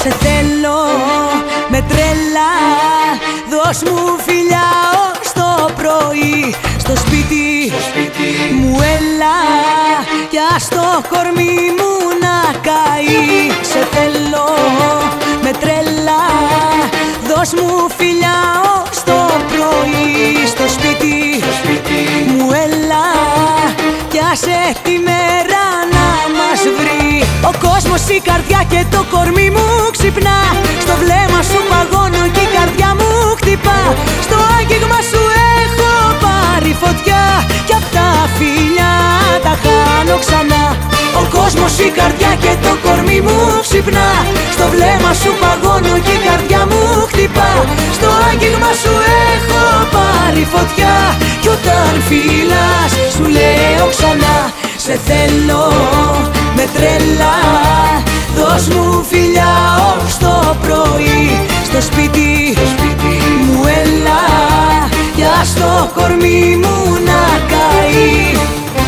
Σε θέλω με τρέλα, δώσ' μου φιλιά ως το πρωί. Στο σπίτι μου έλα, για στο κορμί μου να καεί. Σε θέλω με τρέλα, δώσ' μου φιλιά ως το πρωί. Στο σπίτι μου έλα, κι άσε τη μέρα να μας βρει. Ο κόσμος, η καρδιά και το κορμί μου ξυπνά. Στο βλέμμα σου παγώνω και η καρδιά μου χτυπά. Στο άγγιγμα σου έχω πάρει φωτιά, κι απ' τα φιλιά τα χάνω ξανά. Ο κόσμος, η καρδιά και το κορμί μου ξυπνά. Στο βλέμμα σου παγώνω και η καρδιά μου χτυπά. Στο άγγιγμα σου έχω πάρει φωτιά, κι όταν φύλας σου λέω ξανά. Σε θέλω με τρέλα, δώσ' μου φιλιά ως το πρωί. Στο σπίτι μου έλα, για στο κορμί μου να καεί.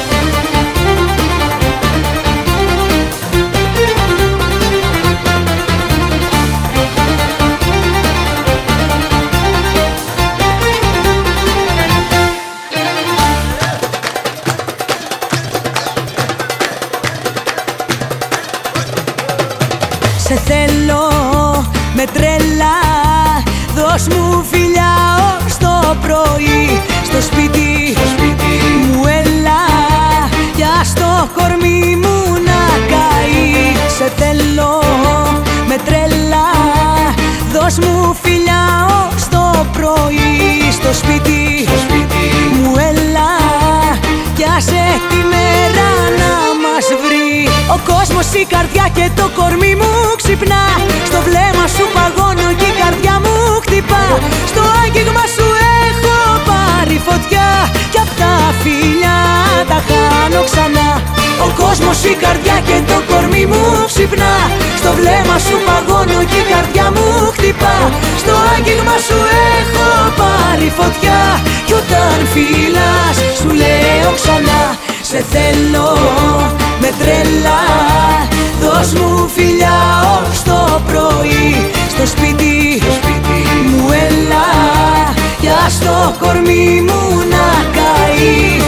Σε θέλω με τρέλα, δώσ' μου φιλιά ως το πρωί. Στο σπίτι μου έλα, για στο κορμί μου να καεί. Σε θέλω με τρέλα, δώσ' μου φιλιά ως το πρωί. Στο σπίτι μου έλα, κι άσε τη μέρα να μας βρει. Ο κόσμος, η καρδιά και το κορμί μου ξυπνά. Στο βλέμμα σου παγώνω και η καρδιά μου χτυπά. Στο άγγιγμα σου έχω πάρει φωτιά, κι απ' τα φιλιά τα χάνω ξανά. Ο κόσμος, η καρδιά και το κορμί μου ξυπνά. Στο βλέμμα σου παγώνω και η καρδιά μου χτυπά. Στο άγγιγμα σου έχω πάρει φωτιά, κι όταν φύλας σου λέω ξανά. Σε θέλω με τρέλα, δώσ' μου φιλιά ως το πρωί. Στο σπίτι μου έλα, για στο κορμί μου να καεί.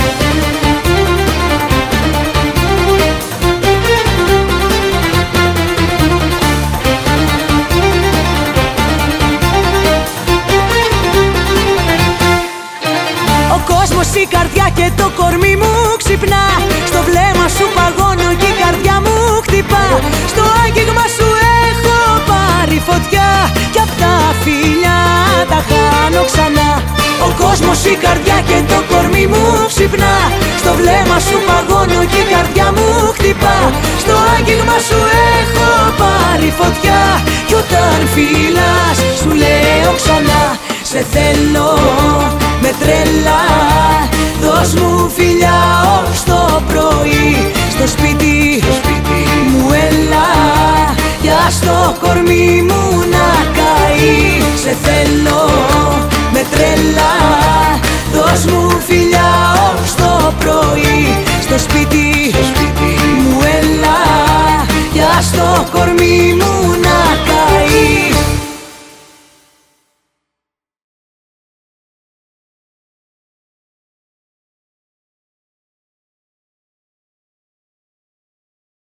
Ο κόσμος, η καρδιά και το κορμί μου ξυπνά. Στο βλέμμα σου παγώνω και η καρδιά μου χτυπά. Στο άγγιγμα σου έχω πάρει φωτιά, κι απ' τα φιλιά τα χάνω ξανά. Ο κόσμος, η καρδιά και το κορμί μου ξυπνά. Στο βλέμμα σου παγώνω και η καρδιά μου χτυπά. Στο άγγιγμα σου έχω πάρει φωτιά, κι όταν φύλας σου λέω ξανά. Σε θέλω με τρέλα, δώσ' μου φιλιά ως το πρωί. Στο σπίτι μου έλα, για στο κορμί μου να καεί. Σε θέλω με τρέλα, δώσ' μου φιλιά ως το πρωί. Στο σπίτι μου έλα, για στο κορμί μου